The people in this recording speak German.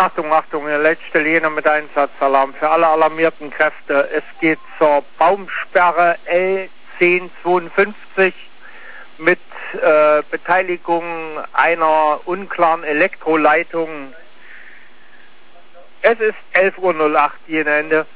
Achtung, Achtung, der letzte Linie mit Einsatzalarm für alle alarmierten Kräfte. Es geht zur Baumsperre L1052 mit Beteiligung einer unklaren Elektroleitung. Es ist 11:08 Uhr, Ende.